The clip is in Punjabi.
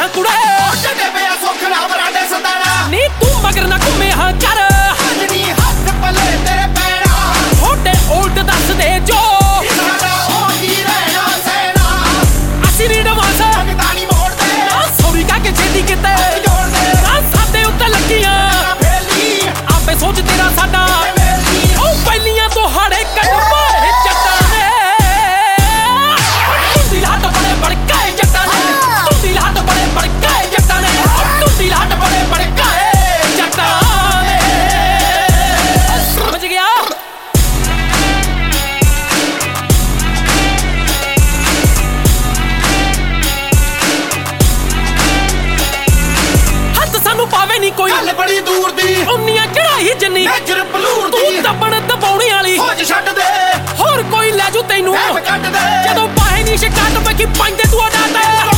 ਹਾਂ ਕੁੜੇ ਚੱਡੇ ਪਿਆ ਸੋਖਣਾ ਬਰਾਡੇ ਸਤਾਣਾ ਨੀ ਤੂੰ ਮਗਰ ਨਾ ਘੁੰਮੇ ਹਾਂ ਕਰ ਨਹੀਂ ਹੱਥ ਪੱਲੇ ਤੇਰੇ ਪੈਣਾ ਛੋਟੇ ਉਲਟ ਦੱਸਦੇ ਜੋ ਸਾਡਾ ਉਹ ਕੀ ਰਹਿਣਾ ਸੈਨਾ ਅਸੀਂ ਨੀ ਡਵਾਂਸ ਜਗਤਾਨੀ ਮੋੜਦੇ ਸੌਰੀ ਕਾ ਕੇ ਛੇਤੀ ਕਿਤੇ ਜੋੜਦੇ ਸਾਡੇ ਉੱਤੇ ਲੱਗੀਆਂ ਫੇਲੀ ਆਪੇ ਸੋਚ ਤੇਰਾ ਸਾਡਾ ਮੇਰੀ ਉਹ ਪਹਿਲੀਆਂ ਤੋਂ ਹਾੜੇ ਕੱਢ ਮਾਰੇ ਜੱਟਾਂ ਨੇ ਤੂੰ ਦੀ ਲਾਟ ਬੜੇ ਬੜਕਾਏ ਜੱਟਾਂ ਨੇ ਤੂੰ ਦੀ ਲਾਟ ਬੜੇ ਬੜਕਾਏ ਜੱਟਾਂ ਨੇ ਤੂੰ ਦੀ ਲਾਟ ਬੜੇ ਬੜਕਾਏ ਜੱਟਾਂ ਨੇ ਸਮਝ ਗਿਆ ਹੱਥ ਸਾਨੂੰ ਪਾਵੇ ਨਹੀਂ ਕੋਈ ਗੱਲ ਬੜੀ ਦੂਰ ਦੀ ਉਨੀਆਂ ਚੜਾਈ ਜੰਨੀ ਨਜ਼ਰ ਬਲੂਰ ਦੀ ਤੂੰ ਦੱਬਣ ਦਬਾਉਣੀ ਵਾਲੀ ਫੌਜ ਛੱਡ ਦੇ ਹੋਰ ਕੋਈ ਲੈ ਜੂ ਤੈਨੂੰ ਐਵੇਂ ਕੱਢ ਦੇ ਜਦੋਂ ਪਾਹੇ ਨਹੀਂ ਸ਼ਿਕਾਇਤ ਪੱਕੀ ਪੰਜ ਦੇ ਤੂੰ ਅਡਾਤਾ